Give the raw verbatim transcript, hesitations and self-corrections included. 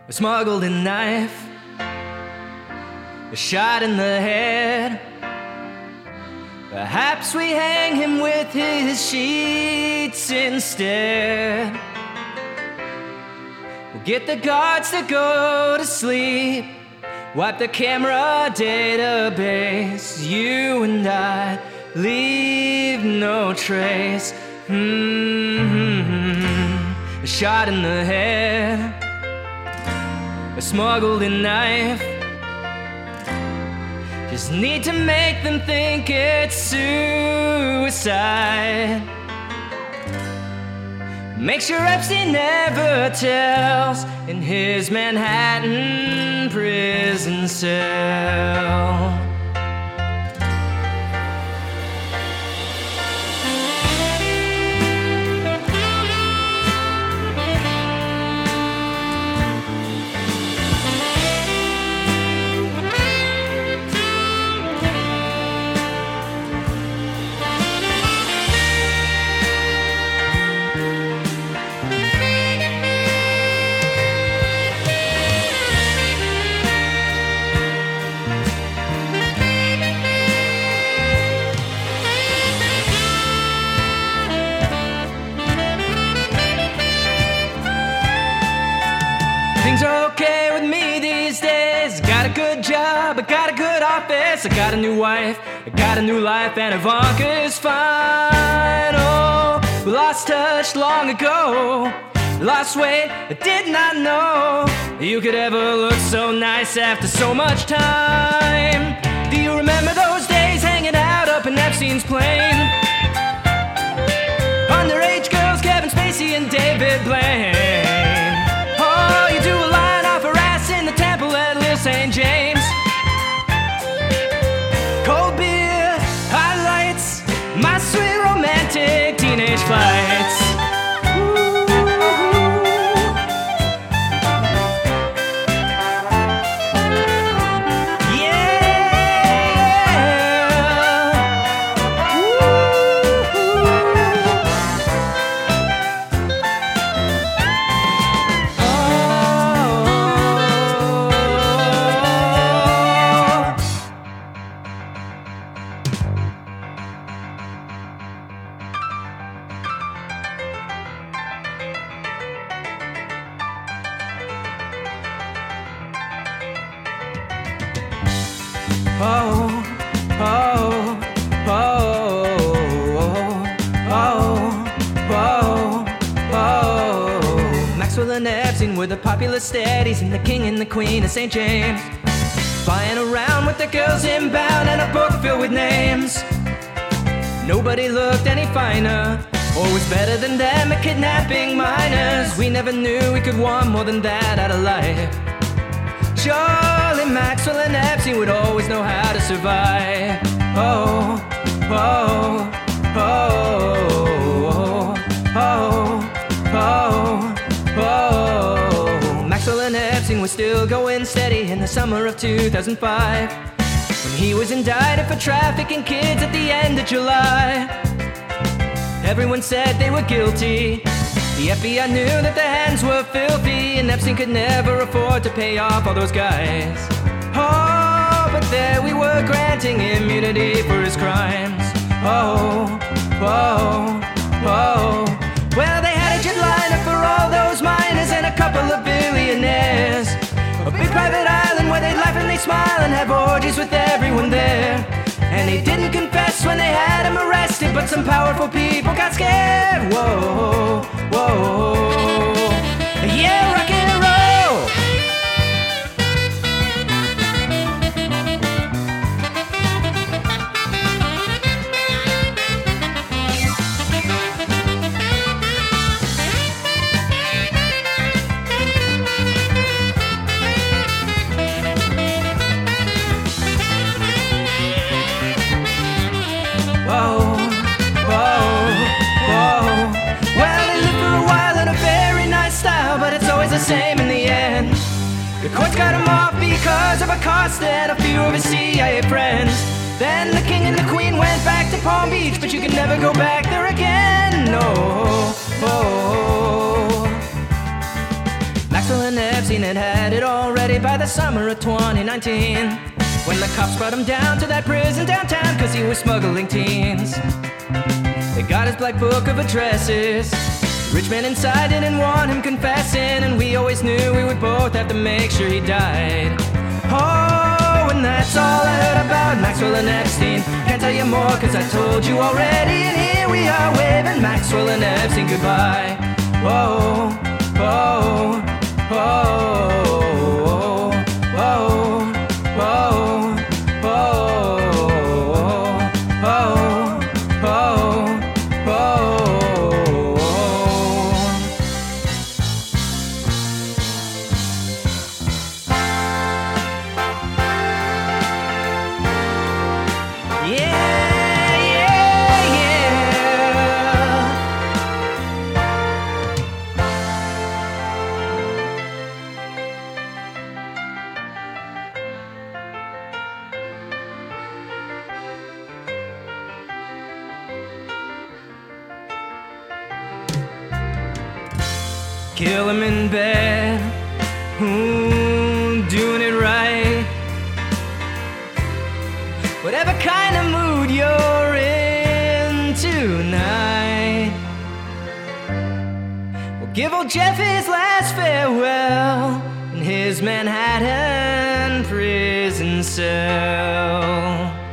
a smuggled a knife, a shot in the head. Perhaps we hang him with his sheets instead. We'll get the guards to go to sleep, wipe the camera database. You and I leave no trace. Mm-hmm. A shot in the head, a smuggled a knife. Just need to make them think it's suicide. Make sure Epstein never tells in his Manhattan prison cell. Things are okay with me these days. Got a good job, I got a good office. I got a new wife, I got a new life, and Ivanka's fine. Oh, we lost touch long ago. Lost weight, I did not know you could ever look so nice after so much time. Do you remember those days hanging out up in Epstein's plane? Underage girls, Kevin Spacey and David Blaine. Oh, you do a line off her ass in the temple at Little Saint James. Cold beer, highlights, my sweet romantic teenage flights. Oh, oh, oh, oh, oh, oh. Maxwell and Epstein were the popular steadies, and the king and the queen of Saint James, flying around with the girls inbound and a book filled with names. Nobody looked any finer or was better than them at kidnapping minors. We never knew we could want more than that out of life. Surely Maxwell and Epstein would always know how to survive. Oh, oh, oh, oh, oh, oh. Maxwell and Epstein were still going steady in the summer of two thousand five, when he was indicted for trafficking kids at the end of July. Everyone said they were guilty. The F B I knew that their hands were filthy, and Epstein could never afford to pay off all those guys. Oh, but there we were granting immunity for his crimes. Oh, oh, oh. Well, they had a jet liner for all those miners and a couple of billionaires. A big private island where they'd laugh and they'd smile and have orgies with everyone there. And they didn't confess when they had him arrested, but some powerful people got scared. Whoa, whoa, yeah, rock and roll. Whoa, whoa, whoa. Well, they lived for a while in a very nice style, but it's always the same in the end. The courts got him off because of Acosta and a few of his C I A friends. Then the king and the queen went back to Palm Beach, but you can never go back there again. No, oh, oh. Maxwell and Epstein had had it already by the summer of twenty nineteen, when the cops brought him down to that prison downtown cause he was smuggling teens. They got his black book of addresses. Rich man inside didn't want him confessing, and we always knew we would both have to make sure he died. Oh, and that's all I heard about Maxwell and Epstein. Can't tell you more cause I told you already, and here we are waving Maxwell and Epstein goodbye. Whoa, whoa, whoa, whoa, whoa, whoa, whoa, whoa, whoa. Kill him in bed, ooh, doing it right. Whatever kind of mood you're in tonight, we'll give old Jeff his last farewell in his Manhattan prison cell.